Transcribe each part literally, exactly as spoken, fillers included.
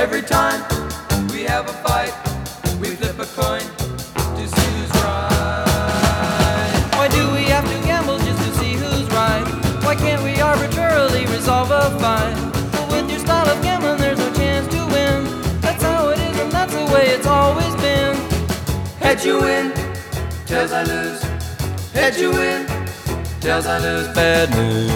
Every time we have a fight, we flip a coin to see who's right. Why do we have to gamble just to see who's right? Why can't we arbitrarily resolve a fight? But with your style of gambling, there's no chance to win. That's how it is, and that's the way it's always been. Heads you win, tails I lose. Heads you win, tails I lose. Bad news.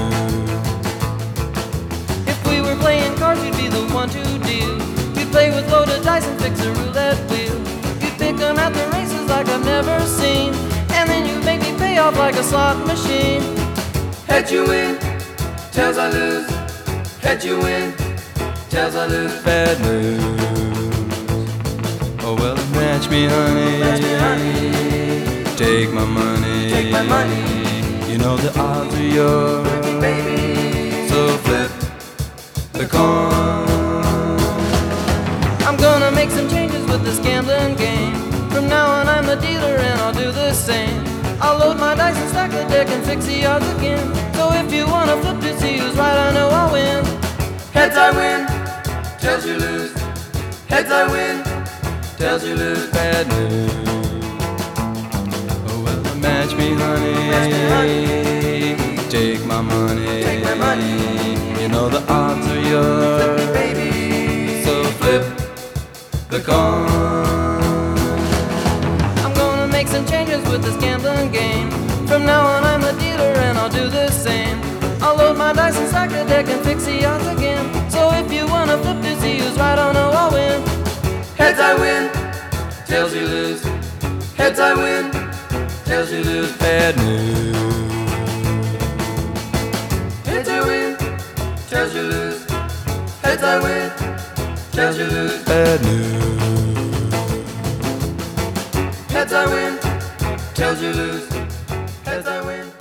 If we were playing cards, you'd be the one to deal. We'd play with loaded dice and fix a roulette wheel. You'd pick them at the races like I've never seen, and then you'd make me pay off like a slot machine. Heads you win, tails I lose. Heads you win, tails I lose. Bad news. Oh well, match me, honey. Match me, honey. Take my money. Take my money. You know the odds are yours, Baby, so flip the coin. I'm gonna make some changes with this gambling game. From now on I'm the dealer and I'll do the same. I'll load my dice and stack the deck and fix the odds again. So if you wanna flip to see who's right, I know I'll win. heads I win, tails you lose. Heads I win, tails you lose. Bad news. Oh well, match me, honey. Match me, honey. Take my money. Take my money. You know the odds are yours, Baby, so flip the coin. I'm gonna make some changes with this gambling game. From now on I'm the dealer and I'll do the same. I'll load my dice and stack the deck and fix the odds again. So if you wanna flip to see who's right, I'll know I'll win. heads I win, tails you lose. Heads I win, tails you lose. Bad news. Heads I win, tails you lose. Heads I win, tails you lose. Bad news. Heads I win, tails you lose. Heads I win.